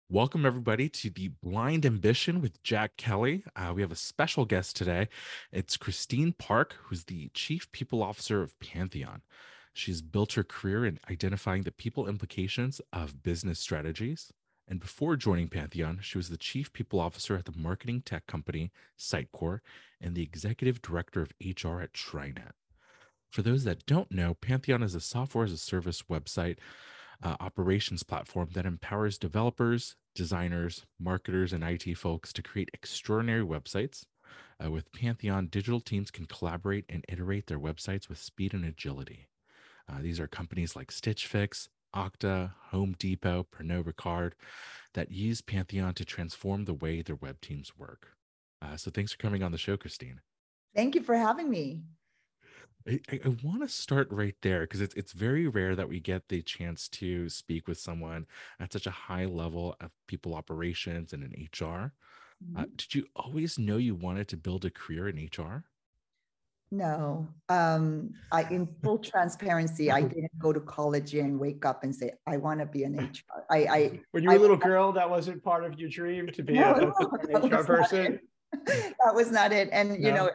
Welcome, everybody, to the Blind Ambition with Jack Kelly. We have a special guest today. It's Christine Park, who's the Chief People Officer of Pantheon. She's built her career in identifying the people implications of business strategies. And before joining Pantheon, she was the Chief People Officer at the marketing tech company Sitecore and the Executive Director of HR at TriNet. For those that don't know, Pantheon is a software as a service website operations platform that empowers developers, designers, marketers, and IT folks to create extraordinary websites. With Pantheon, digital teams can collaborate and iterate their websites with speed and agility. These are companies like Stitch Fix, Okta, Home Depot, Pernod Ricard that use Pantheon to transform the way their web teams work. So thanks for coming on the show, Christine. Thank you for having me. I want to start right there because it's very rare that we get the chance to speak with someone at such a high level of people operations and in HR. Mhm. Did you always know you wanted to build a career in HR? No, in full transparency, I didn't go to college and wake up and say, I want to be an HR. When you were a little girl, that wasn't part of your dream to be No, an that HR was not it. person? That was not it. And, No?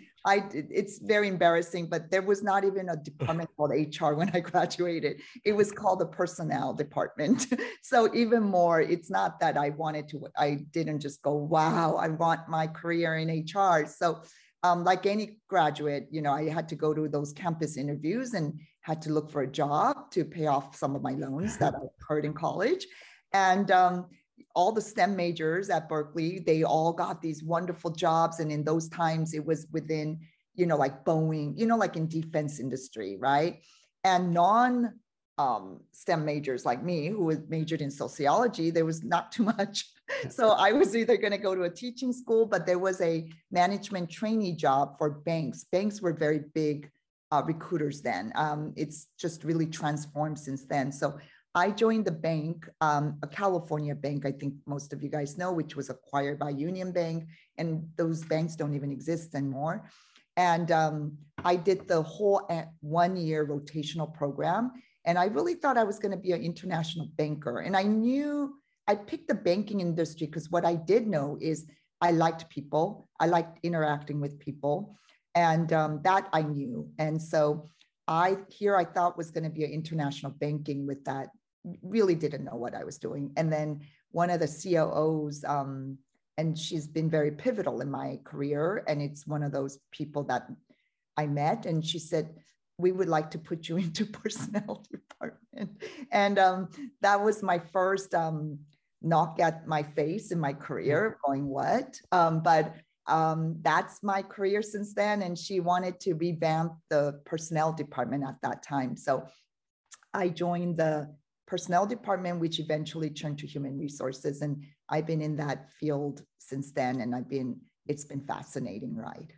it's very embarrassing, but there was not even a department called HR when I graduated. It was called the personnel department. So even more, it's not that I didn't just go, wow, I want my career in HR. So like any graduate, I had to go to those campus interviews and had to look for a job to pay off some of my loans that I incurred in college. And all the STEM majors at Berkeley, they all got these wonderful jobs. And in those times, it was within, like Boeing, like in defense industry, right? And non STEM majors like me, who was majored in sociology, there was not too much. So I was either going to go to a teaching school, but there was a management trainee job for banks. Banks were very big recruiters then. It's just really transformed since then. So I joined the bank, a California bank, I think most of you guys know, which was acquired by Union Bank. And those banks don't even exist anymore. And I did the whole 1 year rotational program. And I really thought I was going to be an international banker. And I knew I picked the banking industry because what I did know is I liked people. I liked interacting with people. And that I knew. And so I thought was going to be an international banking with that. Really didn't know what I was doing. And then one of the COOs, and she's been very pivotal in my career. And it's one of those people that I met. And she said, we would like to put you into personnel department. And that was my first knock at my face in my career, going, what? But that's my career since then. And she wanted to revamp the personnel department at that time. So I joined the personnel department, which eventually turned to human resources. And I've been in that field since then. And it's been fascinating, right?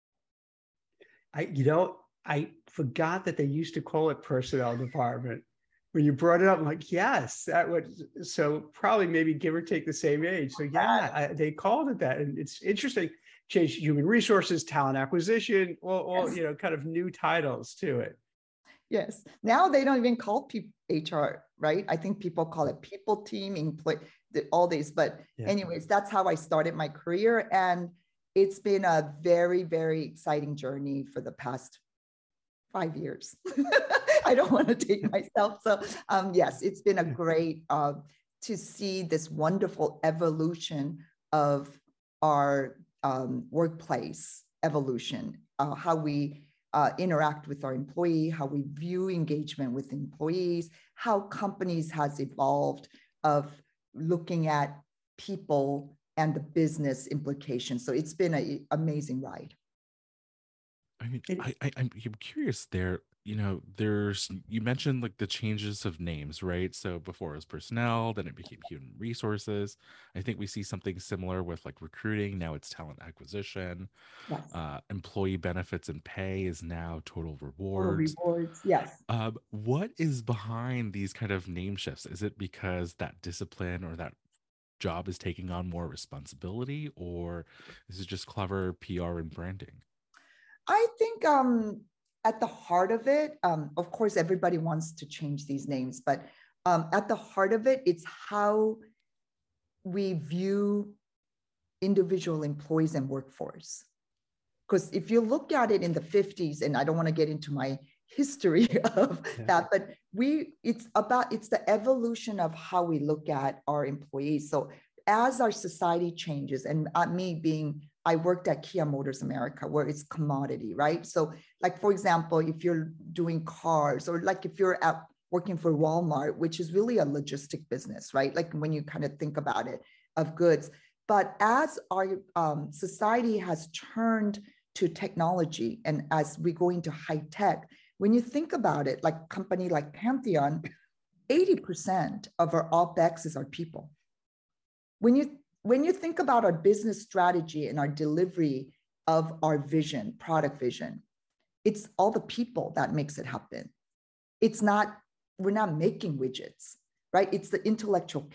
I forgot that they used to call it personnel department. When you brought it up, I'm like, yes, that would, so probably maybe give or take the same age. So yeah, they called it that. And it's interesting, change human resources, talent acquisition, all Yes. kind of new titles to it. Yes. Now they don't even call people HR, right? I think people call it people team, employee, all these. But anyways, that's how I started my career. And it's been a very, very exciting journey for the past 5 years. I don't want to take myself. So yes, it's been a great to see this wonderful evolution of our workplace evolution, how we interact with our employee, how we view engagement with employees, how companies has evolved of looking at people and the business implications. So it's been an amazing ride. I mean, I'm curious there. You mentioned like the changes of names, right? So before it was personnel, then it became human resources. I think we see something similar with like recruiting. Now it's talent acquisition. Yes. Employee benefits and pay is now total Total rewards. rewards. Yes. What is behind these kind of name shifts? Is it because that discipline or that job is taking on more responsibility, or is it just clever PR and branding? I think at the heart of it, of course, everybody wants to change these names, but at the heart of it, it's how we view individual employees and workforce. Because if you look at it in the 50s, and I don't want to get into my history of that, but it's the evolution of how we look at our employees. So as our society changes, and I worked at Kia Motors America, where it's commodity, right? So like, for example, if you're doing cars, or like if you're working for Walmart, which is really a logistic business, right? Like when you kind of think about it, of goods. But as our society has turned to technology, and as we go into high tech, when you think about it, like a company like Pantheon, 80% of our OpEx is our people. When you think about our business strategy and our delivery of our vision, product vision, it's all the people that makes it happen. We're not making widgets, right? It's the intellectual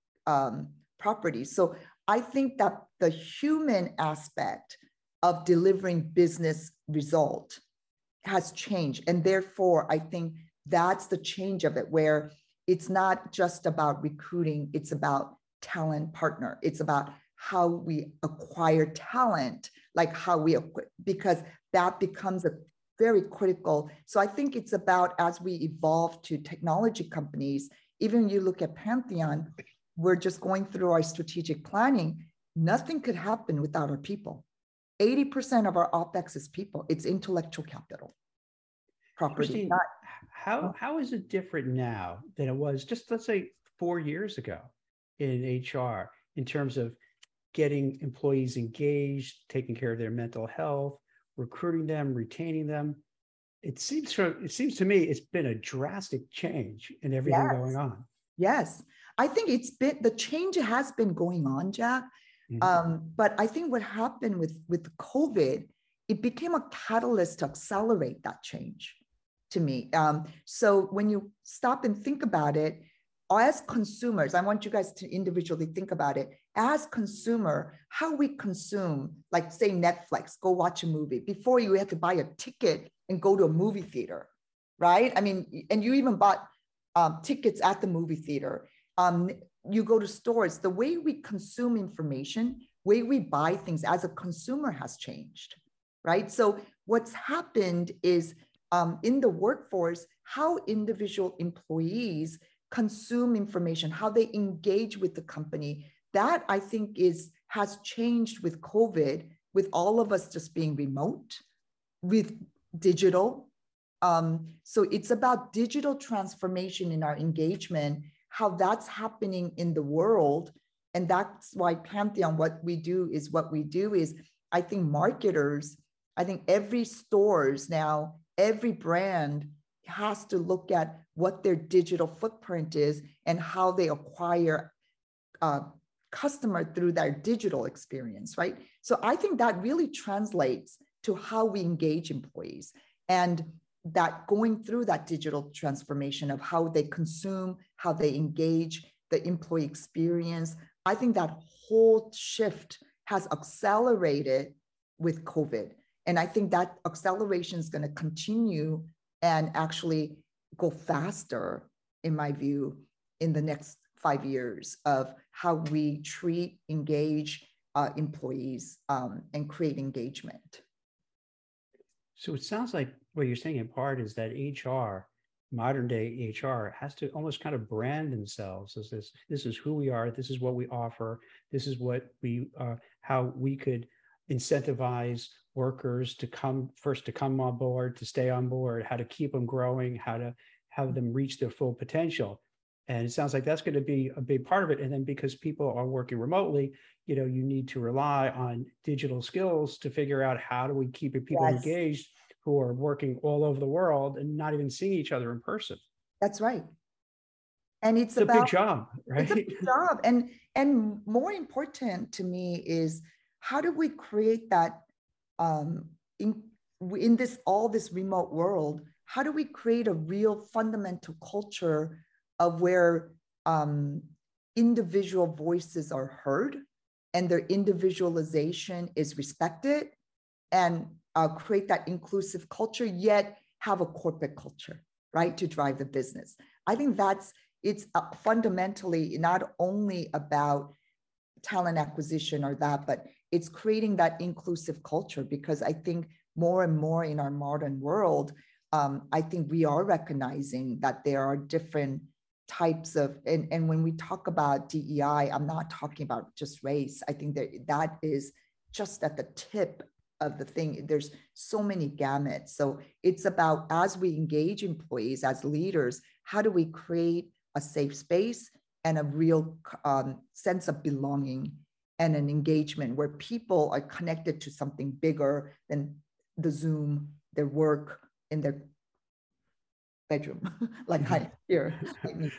property. So I think that the human aspect of delivering business result has changed. And therefore, I think that's the change of it, where it's not just about recruiting, it's about talent partner. It's about how we acquire talent, like because that becomes a very critical. So I think it's about, as we evolve to technology companies, even you look at Pantheon, we're just going through our strategic planning. Nothing could happen without our people. 80% of our OpEx is people. It's intellectual capital, property. Christine, how is it different now than it was just, let's say, 4 years ago in HR, in terms of getting employees engaged, taking care of their mental health, recruiting them, retaining them? It seems to me it's been a drastic change in everything going on. Yes, I think the change has been going on, Jack. But I think what happened with COVID, it became a catalyst to accelerate that change to me. So when you stop and think about it, as consumers, I want you guys to individually think about it. As consumer, how we consume, like say Netflix, go watch a movie. Before, you had to buy a ticket and go to a movie theater, right? I mean, and you even bought tickets at the movie theater. You go to stores. The way we consume information, way we buy things as a consumer has changed, right? So what's happened is in the workforce, how individual employees consume information, how they engage with the company, that I think has changed with COVID, with all of us just being remote, with digital. So it's about digital transformation in our engagement, how that's happening in the world. And that's why Pantheon, what we do is, I think marketers, I think every stores now, every brand has to look at what their digital footprint is and how they acquire customer through their digital experience, right? So I think that really translates to how we engage employees, and that going through that digital transformation of how they consume, how they engage, the employee experience. I think that whole shift has accelerated with COVID. And I think that acceleration is going to continue and actually go faster, in my view, in the next 5 years of how we treat, engage employees and create engagement. So it sounds like what you're saying in part is that HR, modern day HR, has to almost kind of brand themselves as this is who we are, this is what we offer, this is what we how we could incentivize workers to come on board, to stay on board, how to keep them growing, how to have them reach their full potential. And it sounds like that's going to be a big part of it. And then because people are working remotely, you need to rely on digital skills to figure out how do we keep people engaged who are working all over the world and not even seeing each other in person. That's right. And it's a big job, right? It's a big job. And more important to me is, how do we create that in this remote world? How do we create a real fundamental culture of where individual voices are heard and their individualization is respected, and create that inclusive culture, yet have a corporate culture, right, to drive the business? I think it's fundamentally not only about talent acquisition or that, but it's creating that inclusive culture, because I think more and more in our modern world, I think we are recognizing that there are different types of, and when we talk about DEI, I'm not talking about just race. I think that is just at the tip of the thing. There's so many gamuts. So it's about, as we engage employees as leaders, how do we create a safe space and a real sense of belonging and an engagement where people are connected to something bigger than the Zoom, their work, in their bedroom, like here. Like me.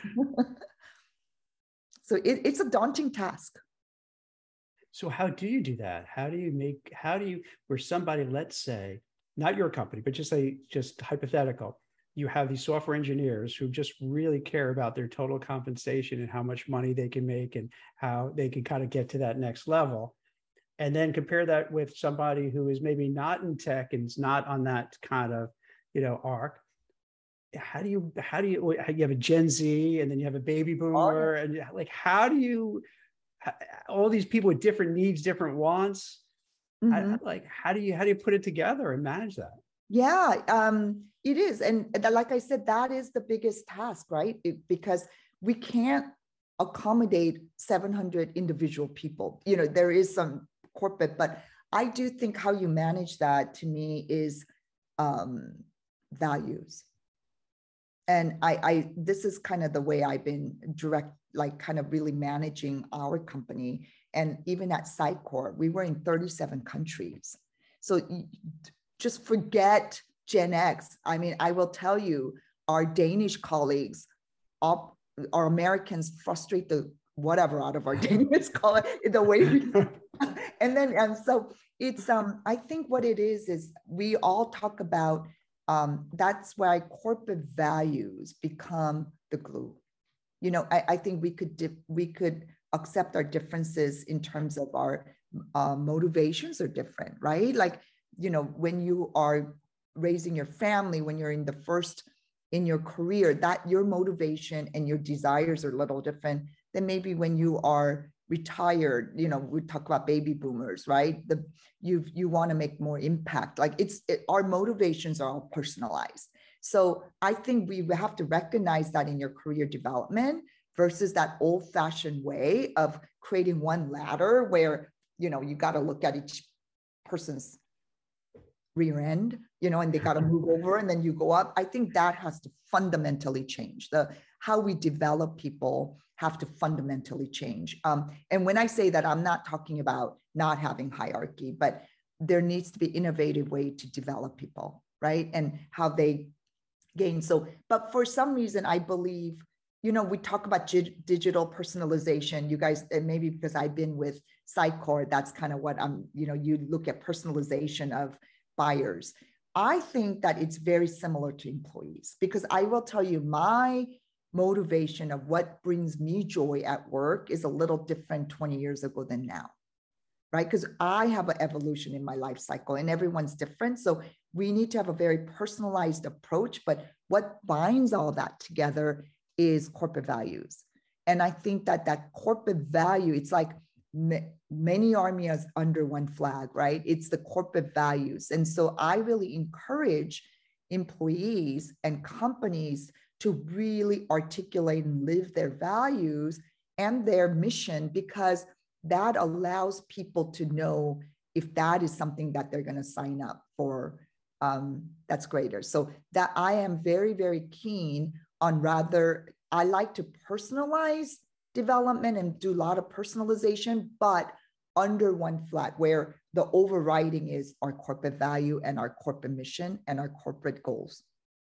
So it's a daunting task. So how do you do that? How do you, where somebody, let's say, not your company, but just hypothetical, you have these software engineers who just really care about their total compensation and how much money they can make and how they can kind of get to that next level. And then compare that with somebody who is maybe not in tech and is not on that kind of, arc. How do you have a Gen Z and then you have a baby boomer, and like, how do you, all these people with different needs, different wants, how do you put it together and manage that? Yeah, it is. And like I said, that is the biggest task, right? Because we can't accommodate 700 individual people. There is some corporate, but I do think how you manage that, to me, is values. And this is kind of the way I've been kind of really managing our company. And even at Sitecore, we were in 37 countries. So just forget Gen X. I mean, I will tell you, our Danish colleagues, our Americans frustrate the whatever out of our Danish colleagues the way we, and so it's, I think what it is we all talk about, that's why corporate values become the glue. I think we could accept our differences in terms of our motivations are different, right? Like, when you are raising your family, when you're in your career, that your motivation and your desires are a little different than maybe when you are retired. We talk about baby boomers, right? You want to make more impact. Like our motivations are all personalized. So I think we have to recognize that in your career development versus that old-fashioned way of creating one ladder where, you got to look at each person's rear end, and they got to move over and then you go up. I think that has to fundamentally change. How we develop people have to fundamentally change. And when I say that, I'm not talking about not having hierarchy, but there needs to be innovative way to develop people, right? And how they gain. So, but for some reason, I believe, we talk about digital personalization. You guys, and maybe because I've been with Sitecore, that's kind of what you look at personalization of buyers. I think that it's very similar to employees, because I will tell you, my motivation of what brings me joy at work is a little different 20 years ago than now, right? Because I have an evolution in my life cycle and everyone's different. So we need to have a very personalized approach, but what binds all that together is corporate values. And I think that corporate value, it's like many armies under one flag, right? It's the corporate values. And so I really encourage employees and companies to really articulate and live their values and their mission, because that allows people to know if that is something that they're going to sign up for, that's greater. So that I am very, very keen on, I like to personalize development and do a lot of personalization, but under one flag where the overriding is our corporate value and our corporate mission and our corporate goals.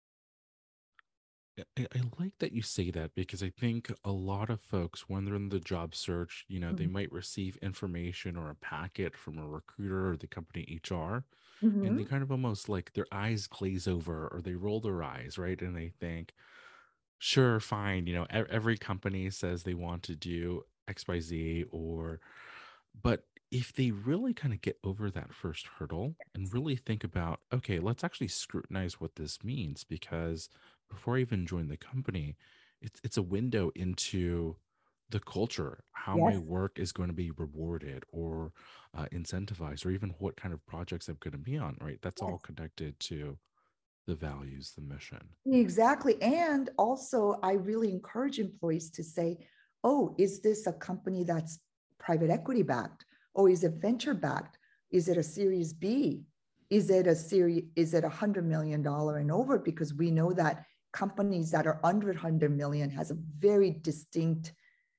I like that you say that, because I think a lot of folks, when they're in the job search, they might receive information or a packet from a recruiter or the company HR, and they kind of almost like their eyes glaze over or they roll their eyes, right? And they think, sure, fine, every company says they want to do XYZ, but if they really kind of get over that first hurdle and really think about, okay, let's actually scrutinize what this means, because before I even join the company, it's a window into the culture, how my Yes. work is going to be rewarded or incentivized, or even what kind of projects I'm going to be on, right? That's all Yes. connected to the values, the mission. Exactly. And also, I really encourage employees to say, oh, is this a company that's private equity backed? Or is it venture backed? Is it a series B? Is it $100 million and over? Because we know that companies that are under 100 million has a very distinct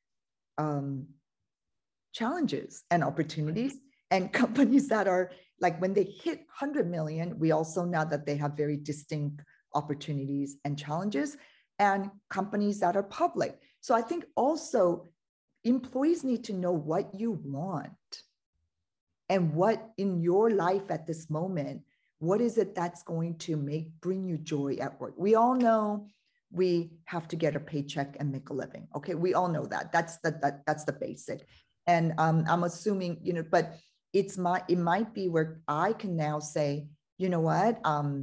um, challenges and opportunities. And companies that are like when they hit 100 million, we also know that they have very distinct opportunities and challenges, and companies that are public. So I think also employees need to know what you want and what in your life at this moment, what is it that's going to bring you joy at work. We all know we have to get a paycheck and make a living. Okay, we all know that. That's the basic. And I'm assuming, but it might be where I can now say, you know what,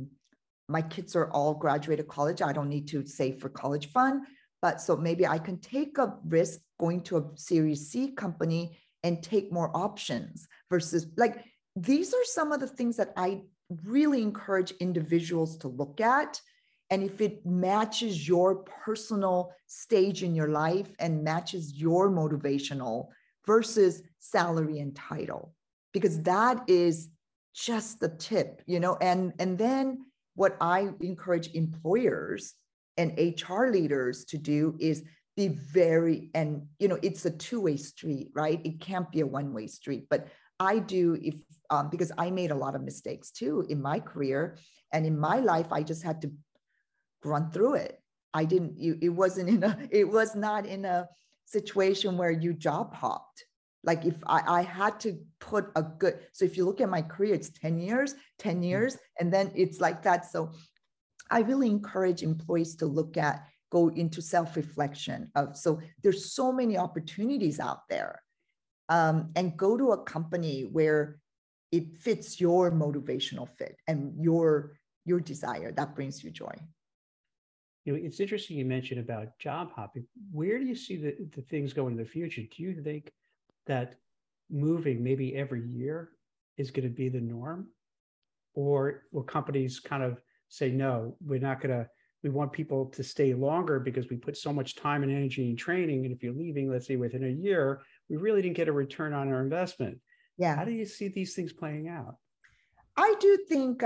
my kids are all graduated college. I don't need to save for college fund, but so maybe I can take a risk going to a Series C company and take more options versus like, these are some of the things that I really encourage individuals to look at. And if it matches your personal stage in your life and matches your motivational versus salary and title, because that is just the tip, and then what I encourage employers and HR leaders to do is be very, and it's a two-way street, right? It can't be a one-way street, but I do because I made a lot of mistakes too in my career and in my life. I just had to run through it. It was not in a situation where you job hopped. Like if I had to put so if you look at my career, it's 10 years, and then it's like that. So I really encourage employees to go into self-reflection so there's so many opportunities out there, and go to a company where it fits your motivational fit and your desire that brings you joy. It's interesting you mentioned about job hopping. Where do you see the things going in the future? Do you think that moving maybe every year is going to be the norm? Or will companies kind of say, no, we want people to stay longer because we put so much time and energy in training. And if you're leaving, let's say within a year, we really didn't get a return on our investment. Yeah. How do you see these things playing out? I do think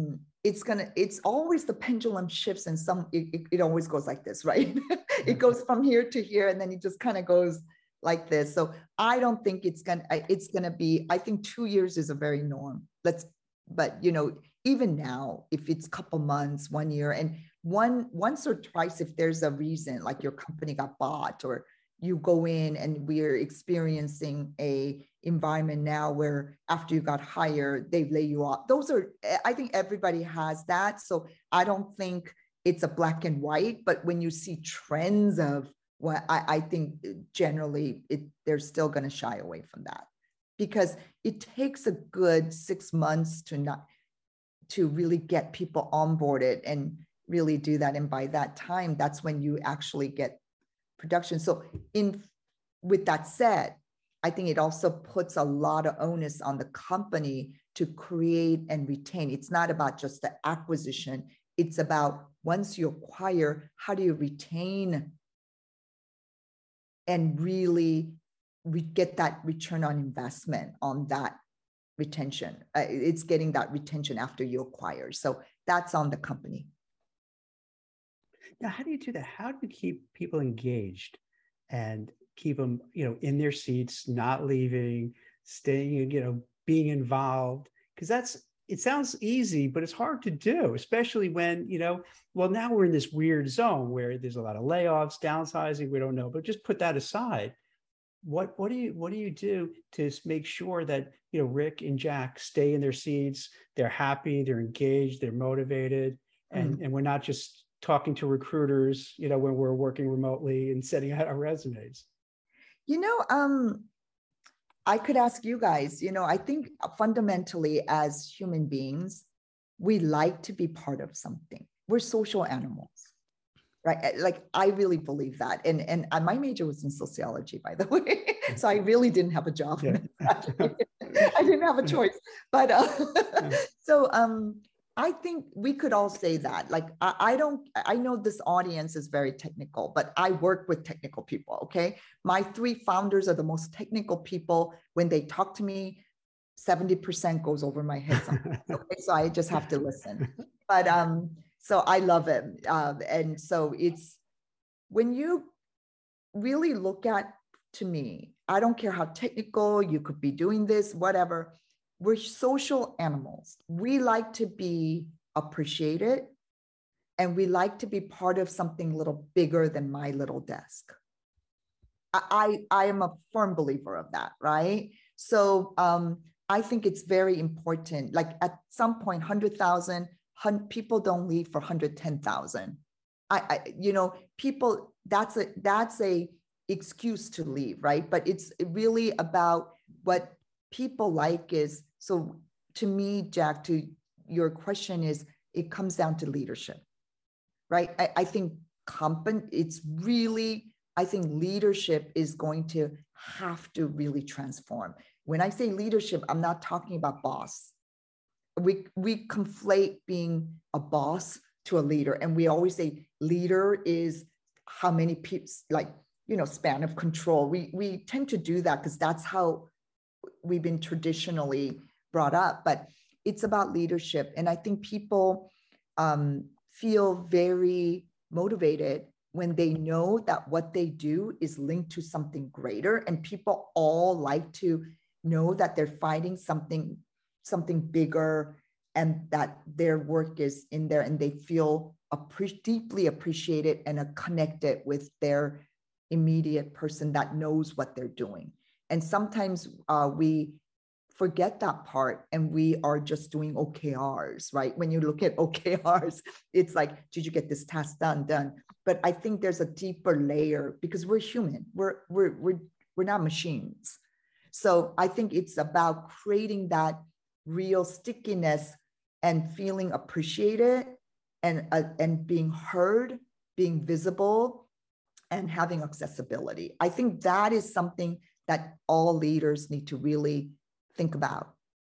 it's always the pendulum shifts, and it always goes like this, right? It goes from here to here, and then it just kind of goes like this. So I don't think it's gonna be, I think 2 years is a very norm. But even now, if it's a couple months, 1 year, and once or twice, if there's a reason, like your company got bought or you go in, and we're experiencing a environment now where after you got hired, they lay you off. I think everybody has that. So I don't think it's a black and white, but when you see trends of what I think generally they're still going to shy away from that, because it takes a good 6 months to really get people onboarded and really do that. And by that time, that's when you actually get production. So with that said, I think it also puts a lot of onus on the company to create and retain. It's not about just the acquisition. It's about once you acquire, how do you retain and really get that return on investment on that retention. It's getting that retention after you acquire. So that's on the company. Now, how do you do that? How do you keep people engaged and keep them, in their seats, not leaving, staying, being involved? Because it sounds easy, but it's hard to do, especially when, well, now we're in this weird zone where there's a lot of layoffs, downsizing, we don't know, but just put that aside. What do you do to make sure that, Rick and Jack stay in their seats, they're happy, they're engaged, they're motivated, and we're not just talking to recruiters, when we're working remotely and sending out our resumes? I could ask you guys, I think fundamentally as human beings, we like to be part of something. We're social animals, right? Like I really believe that. And my major was in sociology, by the way. So I really didn't have a job. Yeah. I didn't have a choice. But so I think we could all say that. Like I know this audience is very technical, but I work with technical people. Okay. My 3 founders are the most technical people. When they talk to me, 70% goes over my head. Okay, so I just have to listen. But so I love it. And so it's when you really look at, to me, I don't care how technical you could be doing this, whatever. We're social animals. We like to be appreciated, and we like to be part of something a little bigger than my little desk. I am a firm believer of that, right? So I think it's very important. Like at some point, 100,000 people don't leave for 110,000. People, that's a excuse to leave, right? But it's really about what people like is, so to me, Jack, to your question is, it comes down to leadership, right? I think I think leadership is going to have to really transform. When I say leadership, I'm not talking about boss. We conflate being a boss to a leader. And we always say leader is how many people, like, span of control. We tend to do that because that's how we've been traditionally brought up, but it's about leadership. And I think people feel very motivated when they know that what they do is linked to something greater. And people all like to know that they're fighting something bigger, and that their work is in there, and they feel deeply appreciated and connected with their immediate person that knows what they're doing. And sometimes we forget that part, and we are just doing OKRs, right? When you look at OKRs, it's like, did you get this task done? But I think there's a deeper layer, because we're human. We're not machines. So I think it's about creating that real stickiness and feeling appreciated, and being heard, being visible, and having accessibility. I think that is something that all leaders need to really think about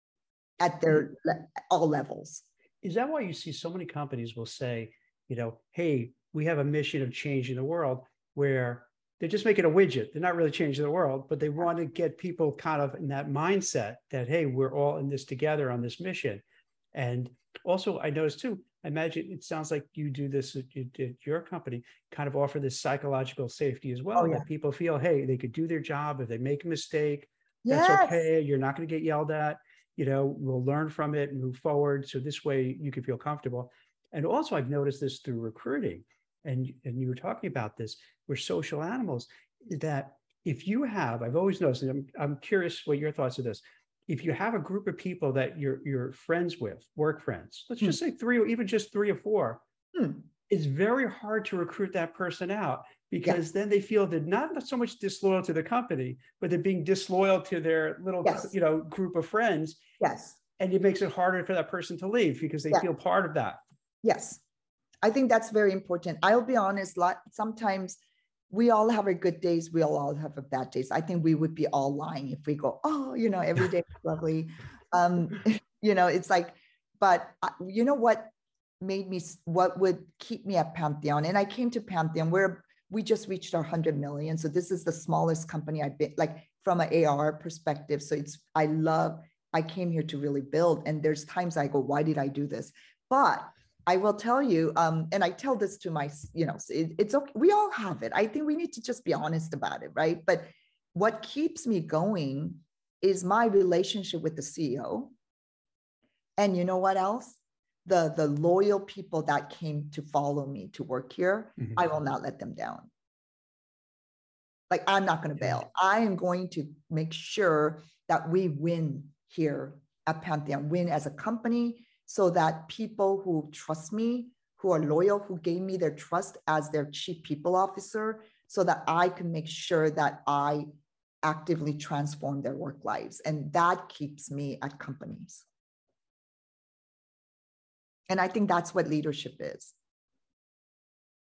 at their all levels. Is that why you see so many companies will say, hey, we have a mission of changing the world, where they're just making a widget. They're not really changing the world, but they want to get people kind of in that mindset that, hey, we're all in this together on this mission. And also, I noticed too, I imagine it sounds like you do this at your company, kind of offer this psychological safety as well, that people feel, hey, they could do their job. If they make a mistake, that's okay. You're not going to get yelled at. We'll learn from it and move forward. So this way you can feel comfortable. And also, I've noticed this through recruiting, and you were talking about this, we're social animals, that if you have, I've always noticed, and I'm curious what your thoughts are this. If you have a group of people that you're friends with, work friends, let's just say 3, or even just 3 or 4, it's very hard to recruit that person out, because then they feel they're not so much disloyal to the company, but they're being disloyal to their little, group of friends. Yes. And it makes it harder for that person to leave, because they feel part of that. Yes. I think that's very important. I'll be honest, sometimes we all have our good days. We all have our bad days. I think we would be all lying if we go, oh, every day is lovely. It's like, but what would keep me at Pantheon? And I came to Pantheon where we just reached our 100 million. So this is the smallest company I've been, like, from an AR perspective. So I came here to really build. And there's times I go, why did I do this? But I will tell you, and I tell this to my, it's okay. We all have it. I think we need to just be honest about it, right? But what keeps me going is my relationship with the CEO. And you know what else? The loyal people that came to follow me to work here, I will not let them down. Like, I'm not going to bail. I am going to make sure that we win here at Pantheon, win as a company, so that people who trust me, who are loyal, who gave me their trust as their chief people officer, so that I can make sure that I actively transform their work lives. And that keeps me at companies. And I think that's what leadership is.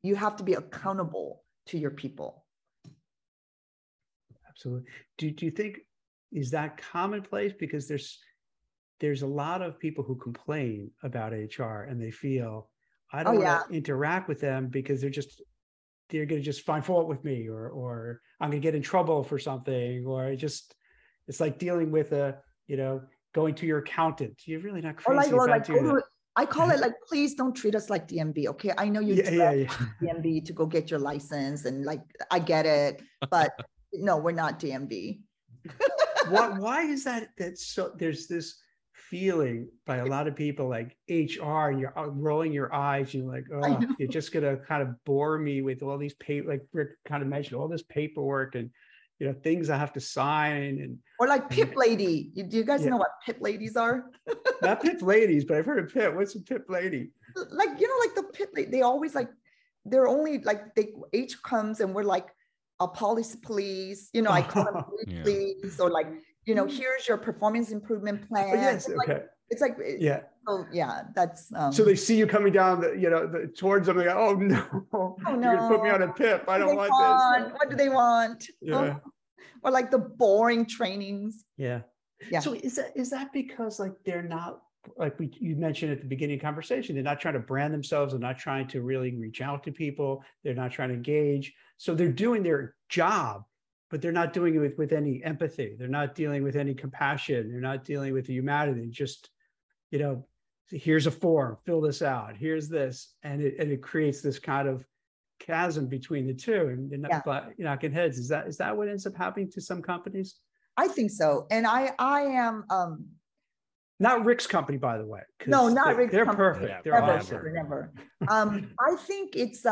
You have to be accountable to your people. Absolutely. Do you think, is that commonplace? Because there's a lot of people who complain about HR and they feel, I don't want to interact with them because they're going to just find fault with me, or I'm going to get in trouble for something, or it's like dealing with going to your accountant. You're really not crazy about doing that. I call it like, please don't treat us like DMV. Okay. I know you DMV to go get your license, and like, I get it, but no, we're not DMV. Why is that? So there's this feeling by a lot of people like HR, and you're rolling your eyes. You're like, oh, you're just going to kind of bore me with all these like Rick kind of mentioned, all this paperwork and, things I have to sign. Or like PIP lady. Do you guys know what PIP ladies are? Not PIP ladies, but I've heard of PIP. What's a PIP lady? Like, like the PIP lady, they always like, they're only like, H comes and we're like, a policy please, I call them please, or like, here's your performance improvement plan. Oh, yes, okay. It's like, so yeah, that's. So they see you coming down towards them. They go, oh no, you're gonna put me on a PIP. I don't want this. What do they want? Yeah. Or like the boring trainings. Yeah. So is that because like they're not, like you mentioned at the beginning of the conversation, they're not trying to brand themselves, they're not trying to really reach out to people, they're not trying to engage. So they're doing their job, but they're not doing it with any empathy. They're not dealing with any compassion. They're not dealing with the humanity. Just, here's a form, fill this out. Here's this. And it creates this kind of chasm between the two, and you're knocking heads. Is that what ends up happening to some companies? I think so. And I am, not Rick's company, by the way. No, not Rick's They're company. perfect. Yeah, they're awesome. Never. I think it's,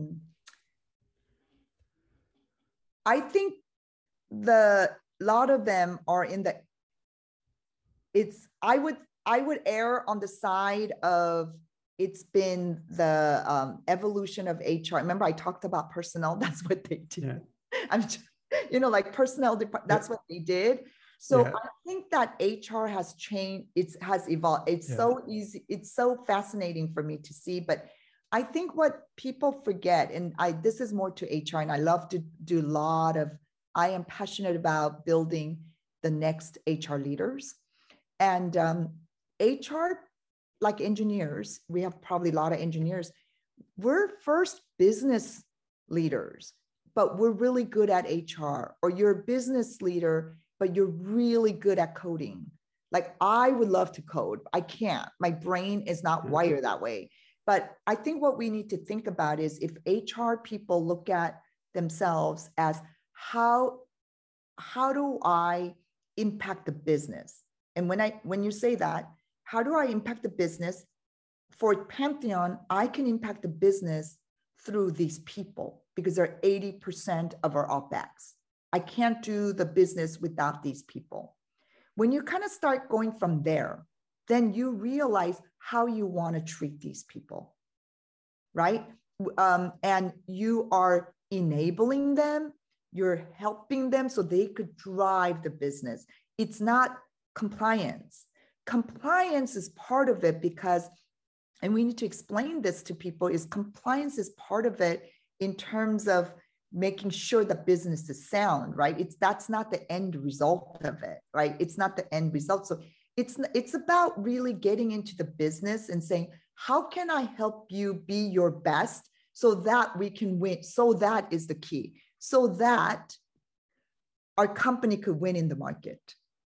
I think a lot of them are in the, I would err on the side of, it's been the evolution of HR. Remember I talked about personnel, that's what they did. Yeah. I'm just, like personnel, that's what they did. So I think that HR has changed, it has evolved. It's so easy, it's so fascinating for me to see, but I think what people forget, and this is more to HR, and I love to do a lot of, I am passionate about building the next HR leaders. And HR, like engineers, we have probably a lot of engineers, we're first business leaders, but we're really good at HR. Or you're a business leader, but you're really good at coding. Like I would love to code. I can't, my brain is not wired that way. But I think what we need to think about is if HR people look at themselves as how do I impact the business? And when you say that, how do I impact the business? For Pantheon, I can impact the business through these people because they're 80% of our OpEx. I can't do the business without these people. When you kind of start going from there, then you realize how you want to treat these people, right? And you are enabling them, you're helping them so they could drive the business. It's not compliance. Compliance is part of it because, and we need to explain this to people, is compliance is part of it in terms of making sure the business is sound, right? That's not the end result of it, right? It's not the end result. So it's about really getting into the business and saying, how can I help you be your best so that we can win? So that is the key, so that our company could win in the market,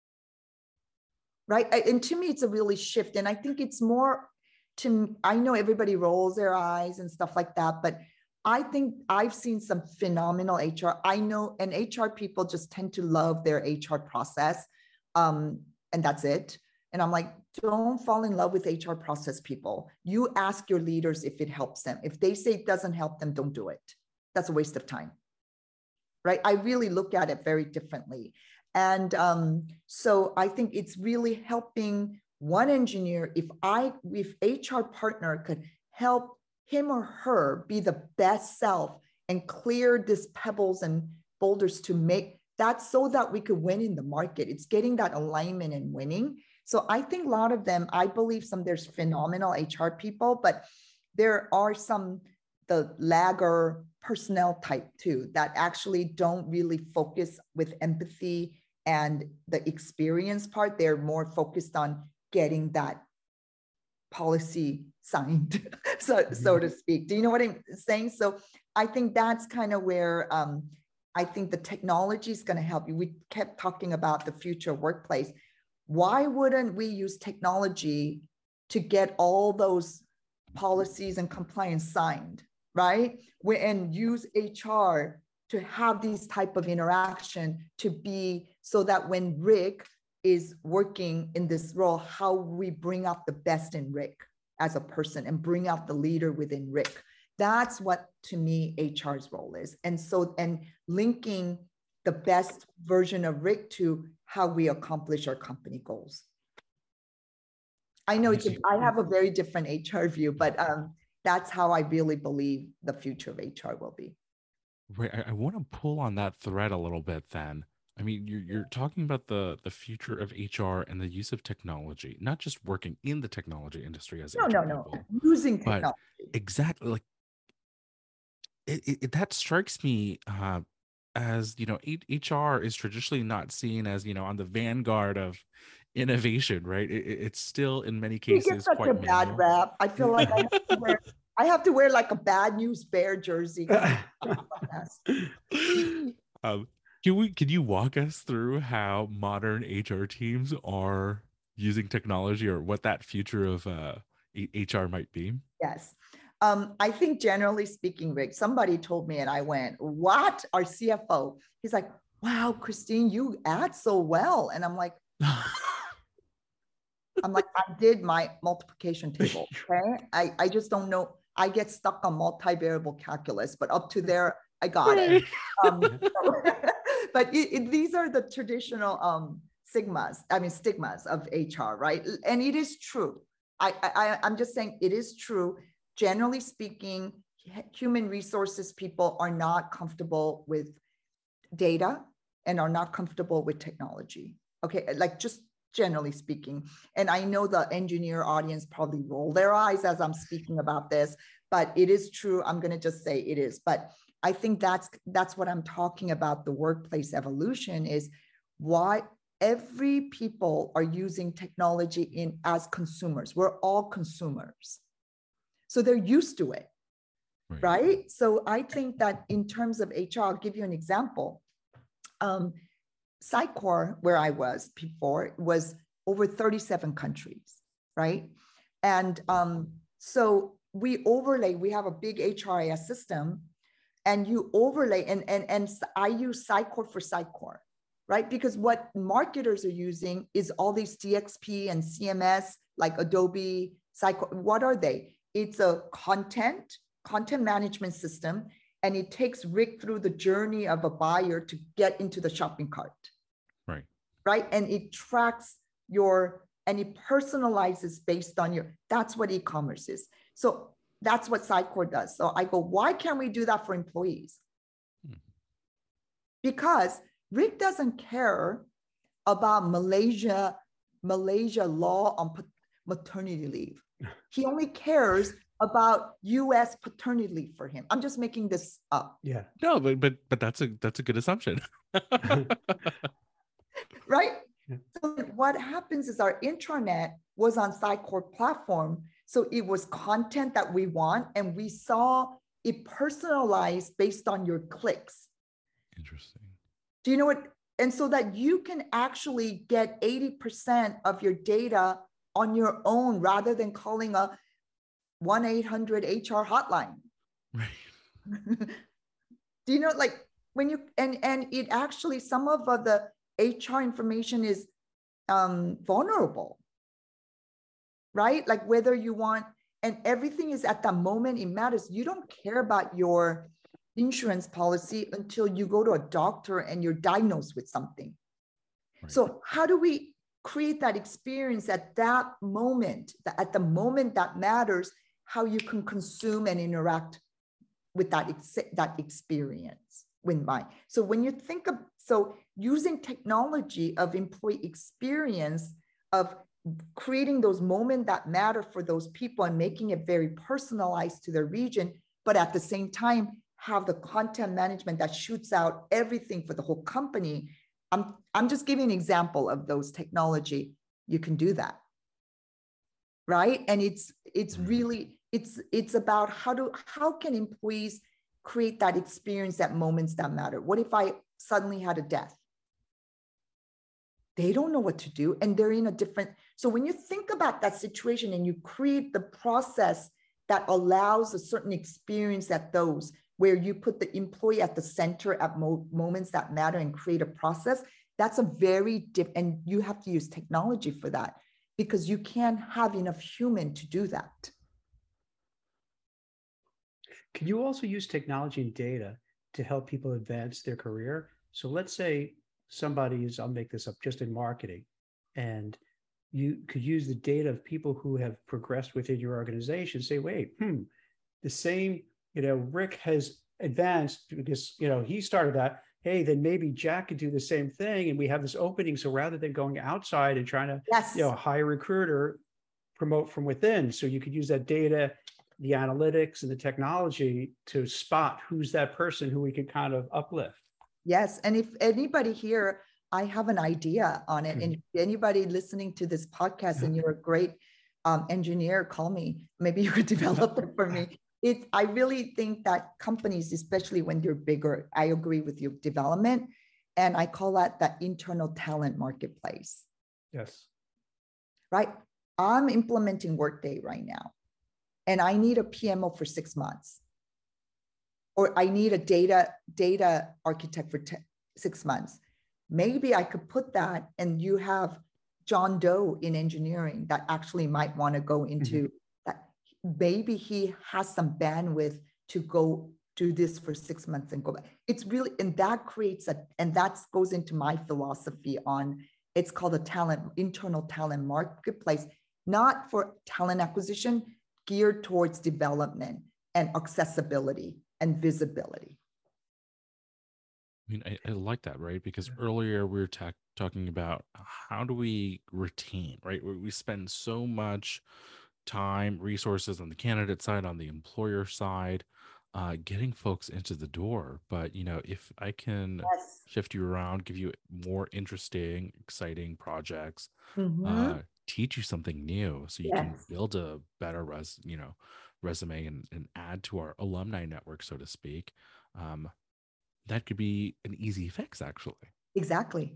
right? And to me, it's a really shift. And I think it's more I know everybody rolls their eyes and stuff like that, but I think I've seen some phenomenal HR. I know, and HR people just tend to love their HR process. And that's it. And I'm like, don't fall in love with HR process people. You ask your leaders if it helps them. If they say it doesn't help them, don't do it. That's a waste of time, right? I really look at it very differently. And so I think it's really helping one engineer. If HR partner could help him or her be the best self and clear these pebbles and boulders to make that so that we could win in the market. It's getting that alignment and winning. So I think a lot of them, I believe there's phenomenal HR people, but there are some, the lagger personnel type too, that actually don't really focus with empathy and the experience part. They're more focused on getting that policy signed, so to speak. Do you know what I'm saying? So I think that's kind of where I think the technology is going to help you. We kept talking about the future workplace. Why wouldn't we use technology to get all those policies and compliance signed, right? And use HR to have these type of interaction to be so that when Rick is working in this role, how we bring out the best in Rick as a person and bring out the leader within Rick. That's what, to me, HR's role is. And so, and linking the best version of Rick to how we accomplish our company goals. I know I have a very different HR view, but that's how I really believe the future of HR will be. Right. I want to pull on that thread a little bit then. I mean, you're talking about the future of HR and the use of technology, not just working in the technology industry as HR people, using technology. Exactly. Like that strikes me as, you know, HR is traditionally not seen as, you know, on the vanguard of innovation, right? It's still in many cases such quite a bad rap. I feel like I have to wear like a Bad News Bear jersey. Can you walk us through how modern HR teams are using technology, or what that future of HR might be? Yes. I think generally speaking, Rick, somebody told me and I went, what? Our CFO. He's like, wow, Christine, you act so well. And I'm like, I did my multiplication table. Okay. I just don't know. I get stuck on multivariable calculus, but up to there, I got it. But these are the traditional stigmas of HR, right? And it is true. I'm just saying it is true. Generally speaking, human resources people are not comfortable with data and are not comfortable with technology. Okay, like just generally speaking. And I know the engineer audience probably roll their eyes as I'm speaking about this, but it is true. I'm going to just say it is. But I think that's what I'm talking about. The workplace evolution is why every people are using technology as consumers. We're all consumers. So they're used to it, right? So I think that in terms of HR, I'll give you an example. Sitecore, where I was before, was over 37 countries, right? And so we have a big HRIS system, and you overlay, and I use Sitecore for Sitecore, right? Because what marketers are using is all these DXP and CMS, like Adobe, Sitecore. What are they? It's a content management system, and it takes Rick through the journey of a buyer to get into the shopping cart. Right. And it tracks and it personalizes based on that's what e-commerce is. So that's what Sitecore does. So I go, why can't we do that for employees? Because Rick doesn't care about Malaysia law on maternity leave. He only cares about US paternity leave for him. I'm just making this up. Yeah. No, but that's a good assumption. Right? So what happens is our intranet was on Sitecore platform. So it was content that we want, and we saw it personalized based on your clicks. Interesting. Do you know what? And so that you can actually get 80% of your data on your own rather than calling a 1-800 HR hotline. Right. Do you know, like when you, and it actually, some of the HR information is vulnerable, right? Like whether you want, and everything is at the moment it matters. You don't care about your insurance policy until you go to a doctor and you're diagnosed with something. Right. So how do we create that experience at that moment, at the moment that matters, how you can consume and interact with that experience with mine. So when you think of, so using technology of employee experience, of creating those moments that matter for those people and making it very personalized to their region, but at the same time, have the content management that shoots out everything for the whole company. I'm just giving an example of those technology. You can do that, right? And it's really, it's about how can employees create that experience at moments that matter. What if I suddenly had a death? They don't know what to do, and they're in a different. So when you think about that situation and you create the process that allows a certain experience at those, where you put the employee at the center at moments that matter and create a process, that's a very and you have to use technology for that, because you can't have enough human to do that. Can you also use technology and data to help people advance their career? So let's say somebody is, I'll make this up, just in marketing, and you could use the data of people who have progressed within your organization, say, wait, the same, Rick has advanced because, he started that. Hey, then maybe Jack could do the same thing. And we have this opening. So rather than going outside and trying to, yes, hire a recruiter, promote from within. So you could use that data, the analytics and the technology to spot who's that person who we could kind of uplift. Yes. And if anybody here, I have an idea on it. And if anybody listening to this podcast and you're a great engineer, call me. Maybe you could develop it for me. I really think that companies, especially when they're bigger, I agree with your development. And I call that the internal talent marketplace. Yes. Right. I'm implementing Workday right now, and I need a PMO for 6 months. Or I need a data architect for 6 months. Maybe I could put that, and you have John Doe in engineering that actually might want to go into that. Maybe he has some bandwidth to go do this for 6 months and go back. It's really, and that creates and that goes into my philosophy on, it's called internal talent marketplace, not for talent acquisition, geared towards development and accessibility and visibility. I mean, I like that, right? Because earlier we were talking about how do we retain, right? We spend so much time, resources on the candidate side, on the employer side, getting folks into the door. But, if I can shift you around, give you more interesting, exciting projects, teach you something new so you can build a better resume and add to our alumni network, so to speak. That could be an easy fix, actually. Exactly.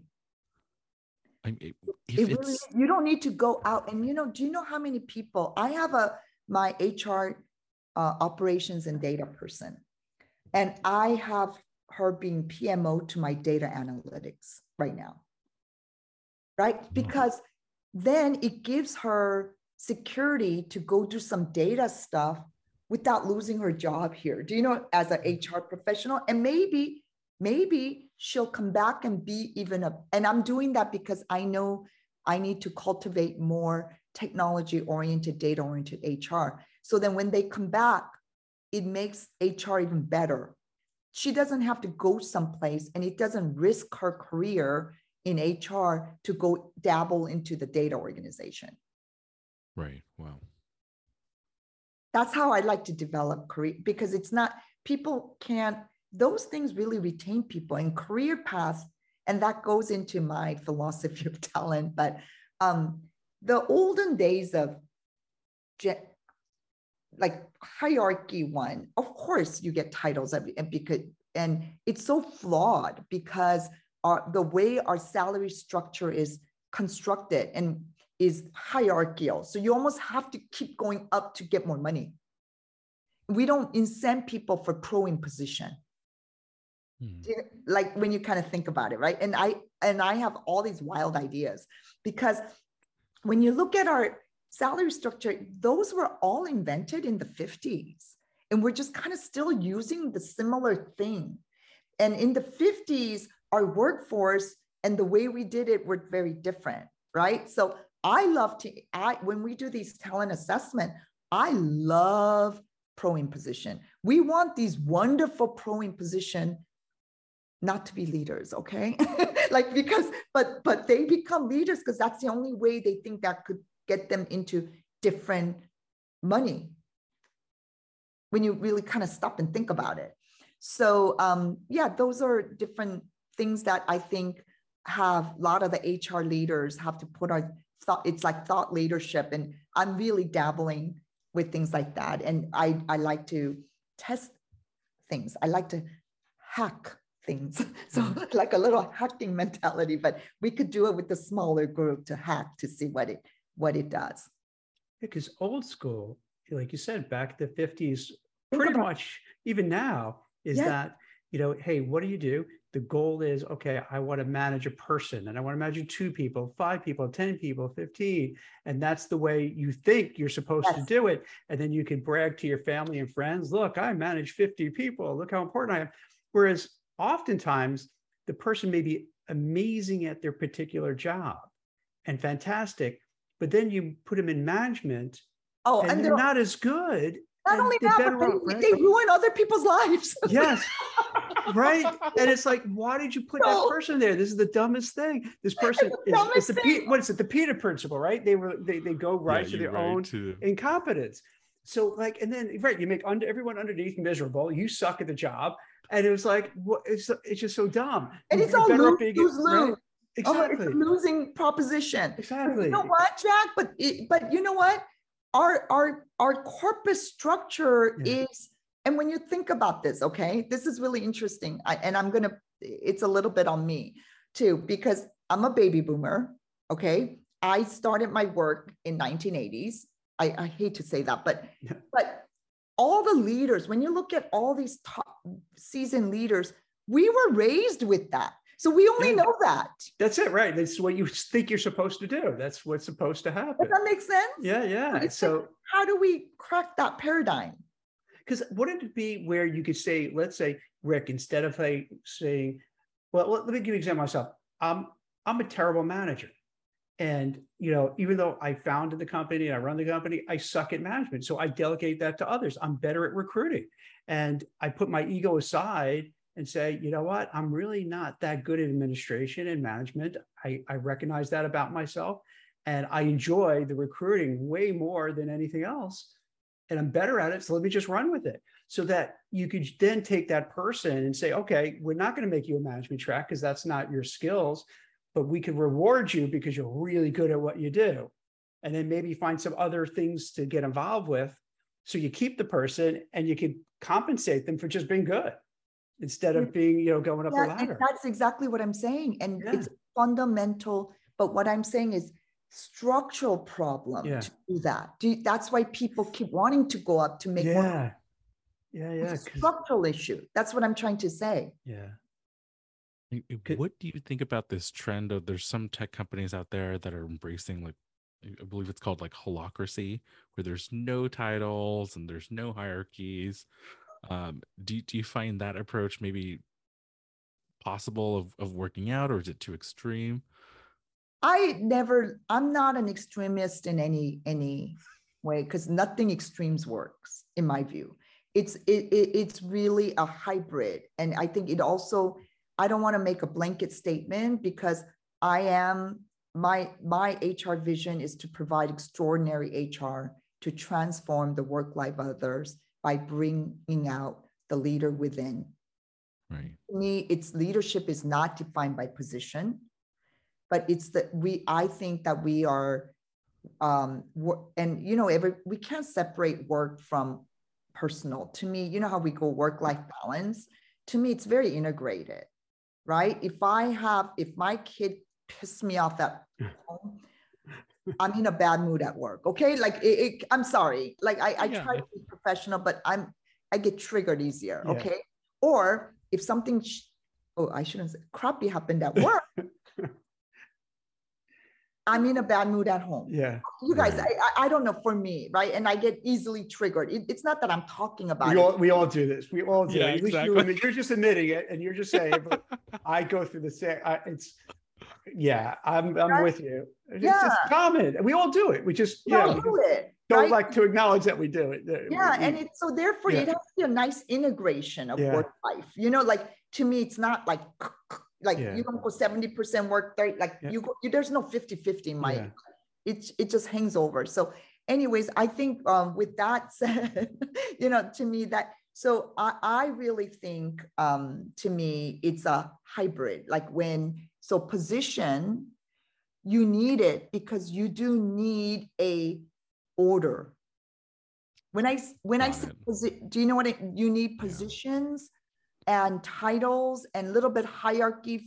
If you don't need to go out and, do you know how many people I have my HR operations and data person, and I have her being PMO to my data analytics right now, right? Because then it gives her security to go do some data stuff without losing her job here. Do you know, as an HR professional? And maybe she'll come back and be and I'm doing that because I know I need to cultivate more technology-oriented, data-oriented HR. So then when they come back, it makes HR even better. She doesn't have to go someplace, and it doesn't risk her career in HR to go dabble into the data organization. Right. Wow. That's how I like to develop career, because it's not, people can't, those things really retain people in career paths. And that goes into my philosophy of talent. But the olden days of like hierarchy one, of course you get titles and it's so flawed because the way our salary structure is constructed and is hierarchical. So you almost have to keep going up to get more money. We don't incent people for pro imposition. Like when you kind of think about it, right? And I have all these wild ideas, because when you look at our salary structure, those were all invented in the 50s. And we're just kind of still using the similar thing. And in the 50s, our workforce and the way we did it were very different, right? So when we do these talent assessment, I love pro imposition. We want these wonderful pro imposition not to be leaders, okay? but they become leaders because that's the only way they think that could get them into different money. when you really kind of stop and think about it. So yeah, those are different things that I think have a lot of the HR leaders have to put on thought. It's like thought leadership. And I'm really dabbling with things like that. And I like to test things. I like to hack things. So like a little hacking mentality, but we could do it with the smaller group to hack to see what it does. Because old school, like you said, back in the 50s, pretty much even now is that, you know, hey, what do? The goal is, okay, I want to manage a person and I want to manage 2 people, 5 people, 10 people, 15. And that's the way you think you're supposed to do it. And then you can brag to your family and friends, look, I manage 50 people. Look how important I am. Whereas oftentimes the person may be amazing at their particular job and fantastic, but then you put them in management and they're not as good. Not only that, but they ruin other people's lives. Yes. Right. And it's like, why did you put that person there? This is the dumbest thing. This person is the Peter principle, right? They go right to their own incompetence. So like, and then you make everyone underneath miserable. You suck at the job. And it was like, it's just so dumb. And it's all lose. Right? Exactly. Oh, it's a losing proposition. Exactly. You know what, Jack? But you know what? Our corporate structure is, and when you think about this, okay, this is really interesting. It's a little bit on me too, because I'm a baby boomer. Okay. I started my work in 1980s. I hate to say that, but all the leaders, when you look at all these top seasoned leaders, we were raised with that. So we only know that. That's it, right? That's what you think you're supposed to do. That's what's supposed to happen. Does that make sense? Yeah. So how do we crack that paradigm? Because wouldn't it be where you could say, let's say, Rick, instead of saying, well, let me give you an example myself. I'm a terrible manager. And, you know, even though I founded the company and I run the company, I suck at management. So I delegate that to others. I'm better at recruiting. And I put my ego aside and say, you know what, I'm really not that good at administration and management. I recognize that about myself. And I enjoy the recruiting way more than anything else. And I'm better at it. So let me just run with it. So that you could then take that person and say, okay, we're not going to make you a management track because that's not your skills, but we can reward you because you're really good at what you do. And then maybe find some other things to get involved with. So you keep the person and you can compensate them for just being good, instead of being, you know, going up the ladder. That's exactly what I'm saying. And it's fundamental. But what I'm saying is structural problem to do that. That's why people keep wanting to go up to make more. It's a structural issue. That's what I'm trying to say. Yeah. What do you think about this trend of, there's some tech companies out there that are embracing, like, I believe it's called like holacracy, where there's no titles and there's no hierarchies. Do you find that approach maybe possible of working out, or is it too extreme? I'm not an extremist in any way, because nothing extremes works in my view. It's really a hybrid. And I think it also, I don't want to make a blanket statement, because my HR vision is to provide extraordinary HR to transform the work life of others by bringing out the leader within. Right. To me, its leadership is not defined by position, but it's I think that we are, and you know, we can't separate work from personal. To me, you know how we go work-life balance? To me, it's very integrated, right? If my kid pissed me off at home, I'm in a bad mood at work. Okay. Like I'm sorry. Like I try to be professional, but I get triggered easier. Yeah. Okay. Or if something, I shouldn't say crappy happened at work, I'm in a bad mood at home. Yeah. You guys, I don't know, for me, right? And I get easily triggered. It's not that I'm talking about it. We all do this. We all do. Yeah, At least exactly. you're just admitting it, and you're just saying, but I go through the same. I'm with you. It's just common. We all do it. We just don't right? like to acknowledge that we do it. And it's so therefore it has to be a nice integration of work life. You know, like to me, it's not like you don't go 70% work, 30, like you go, there's no 50-50 in my, it just hangs over. So anyways, I think with that said, to me that, so I really think to me, it's a hybrid, like so position, you need it because you do need a order. When I say do you know what you need? Positions and titles and a little bit hierarchy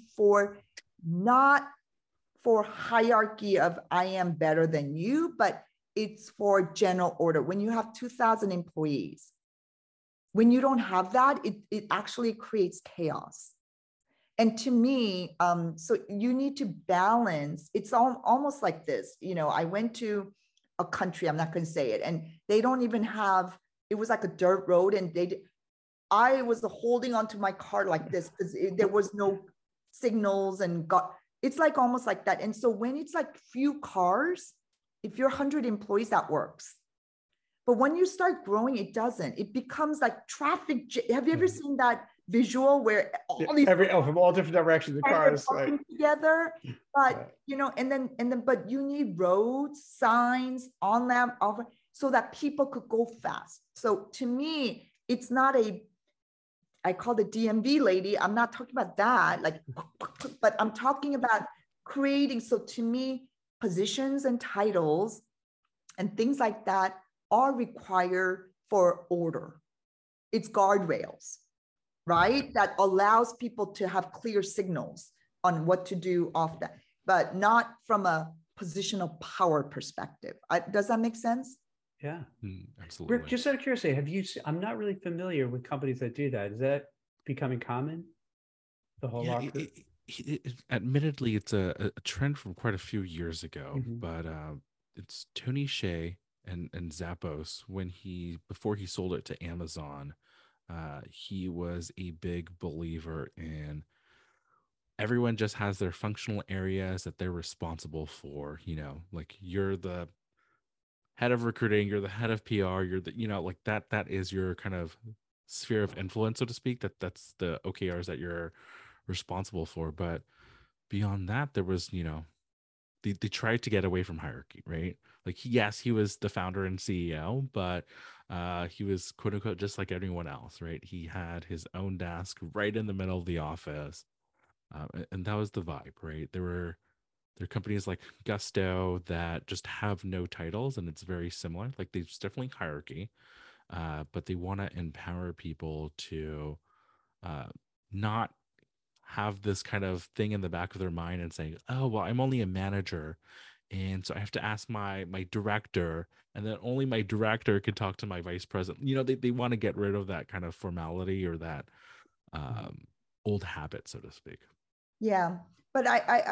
not for hierarchy of I am better than you, but it's for general order. When you have 2,000 employees, when you don't have that, it actually creates chaos. And to me, so you need to balance. It's almost like this. I went to a country, I'm not going to say it, and they don't even have, it was like a dirt road, and I was holding onto my car like this because there was no signals it's like almost like that. And so when it's like few cars, if you're 100 employees, that works. But when you start growing, it doesn't. It becomes like traffic. Have you ever seen that visual where all these from all different directions, the cars working together? But and then, but you need roads, signs, on them, so that people could go fast. So to me, it's not I call the DMV lady. I'm not talking about that, but I'm talking about creating. So to me, positions and titles and things like that are required for order. It's guardrails, right? That allows people to have clear signals on what to do off that, but not from a position of power perspective. Does that make sense? Yeah, absolutely. Rick, just out of curiosity, I'm not really familiar with companies that do that. Is that becoming common? The whole locker? Admittedly, it's a trend from quite a few years ago, but it's Tony Hsieh and Zappos, before he sold it to Amazon, he was a big believer in everyone just has their functional areas that they're responsible for. Like you're the head of recruiting, you're the head of PR, you're the like that is your kind of sphere of influence, so to speak. That's the OKRs that you're responsible for. But beyond that, there was they tried to get away from hierarchy, right? Like yes, he was the founder and CEO, but he was quote unquote just like everyone else, right? He had his own desk right in the middle of the office, and that was the vibe, right? There are companies like Gusto that just have no titles, and it's very similar. Like there's definitely hierarchy, but they want to empower people to not have this kind of thing in the back of their mind and saying, "Oh, well, I'm only a manager, and so I have to ask my director, and then only my director can talk to my vice president." They want to get rid of that kind of formality or that old habit, so to speak. Yeah, but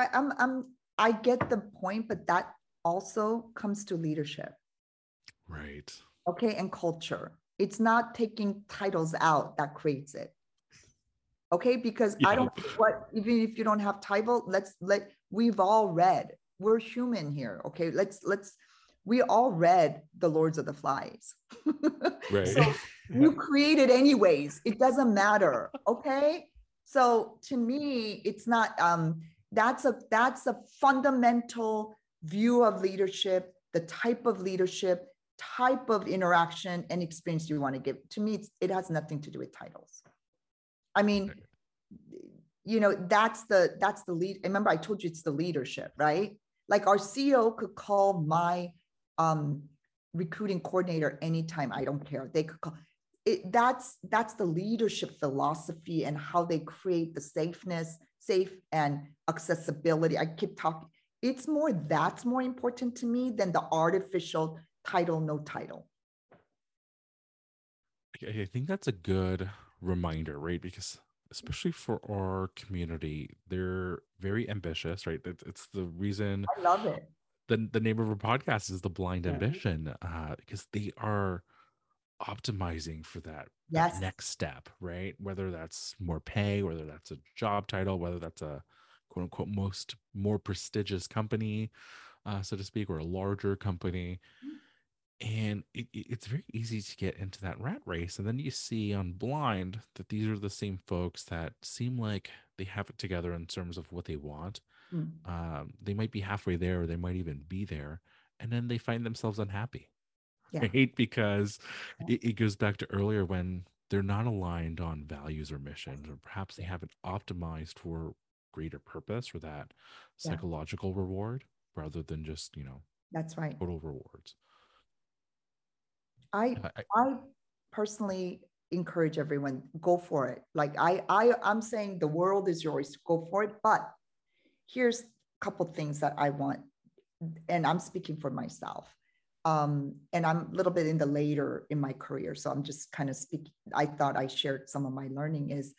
I get the point, but that also comes to leadership. Right. Okay, and culture. It's not taking titles out that creates it. Okay, because I don't even if you don't have title, we've all read. We're human here. Okay, we all read The Lords of the Flies. Right. So you create it anyways. It doesn't matter. Okay. So to me, it's not that's a fundamental view of leadership, the type of leadership, type of interaction and experience you want to give. To me, it has nothing to do with titles. I mean, that's the lead. Remember, I told you it's the leadership, right? Like our CEO could call my recruiting coordinator anytime. I don't care. They could call it. That's the leadership philosophy and how they create the safe and accessibility. I keep talking. That's more important to me than the artificial title, no title. I think that's a good reminder, right? Because especially for our community, they're very ambitious, right? It's the reason I love it. The name of our podcast is The Blind Ambition, because they are optimizing for that next step, right? Whether that's more pay, whether that's a job title, whether that's a quote unquote more prestigious company, so to speak, or a larger company. And it's very easy to get into that rat race. And then you see on Blind that these are the same folks that seem like they have it together in terms of what they want. They might be halfway there, or they might even be there. And then they find themselves unhappy. Yeah. right? Because it goes back to earlier when they're not aligned on values or missions, or perhaps they haven't optimized for greater purpose or that Yeah. psychological reward rather than just, That's right. total rewards. I I personally encourage everyone, go for it. Like I'm saying the world is yours, go for it. But here's a couple things that I want, and I'm speaking for myself. And I'm a little bit in the later in my career, so I'm just kind of speaking. I thought I shared some of my learning is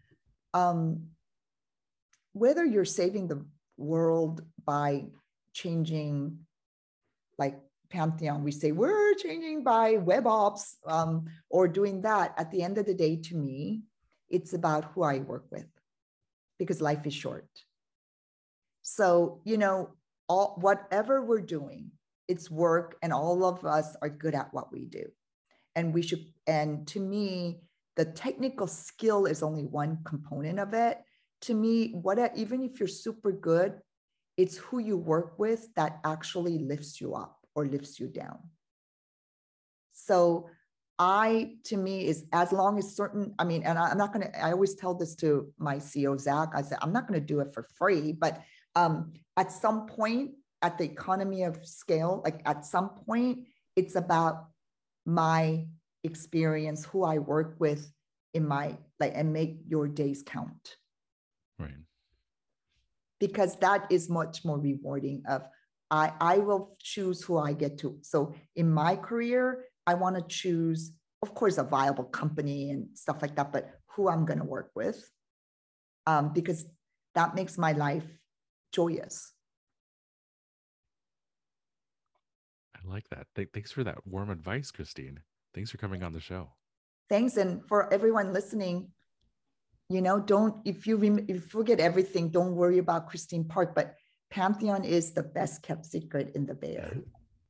whether you're saving the world by changing, like Pantheon, we say we're changing by web ops or doing that. At the end of the day, to me, it's about who I work with, because life is short. So, whatever we're doing, it's work, and all of us are good at what we do. And to me, the technical skill is only one component of it. To me, even if you're super good, it's who you work with that actually lifts you up or lifts you down. So to me, is as long as certain, and I'm not going to, I always tell this to my CEO, Zach, I said, I'm not going to do it for free, but at some point, at the economy of scale, like at some point, it's about my experience, who I work with and make your days count. Right. Because that is much more rewarding I will choose who I get to. So in my career, I want to choose, of course, a viable company and stuff like that, but who I'm going to work with, because that makes my life joyous. I like that. Thanks for that warm advice, Christine. Thanks for coming on the show. Thanks. And for everyone listening, if you forget everything, don't worry about Christine Park, but Pantheon is the best kept secret in the Bay Area.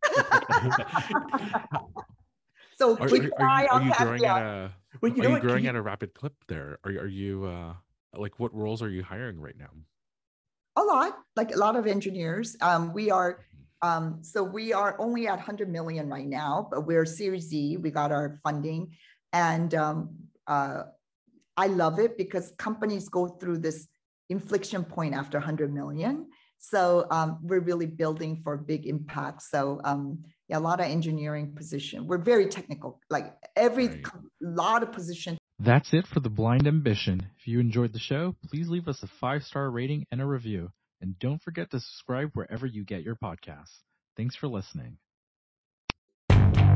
So are you growing at a rapid clip there? Are you like, what roles are you hiring right now? A lot of engineers. We are only at 100 million right now, but we're Series Z. We got our funding, and I love it because companies go through this inflection point after 100 million. So we're really building for big impact. So a lot of engineering position. We're very technical, like lot of position. That's it for The Blind Ambition. If you enjoyed the show, please leave us a 5-star rating and a review. And don't forget to subscribe wherever you get your podcasts. Thanks for listening.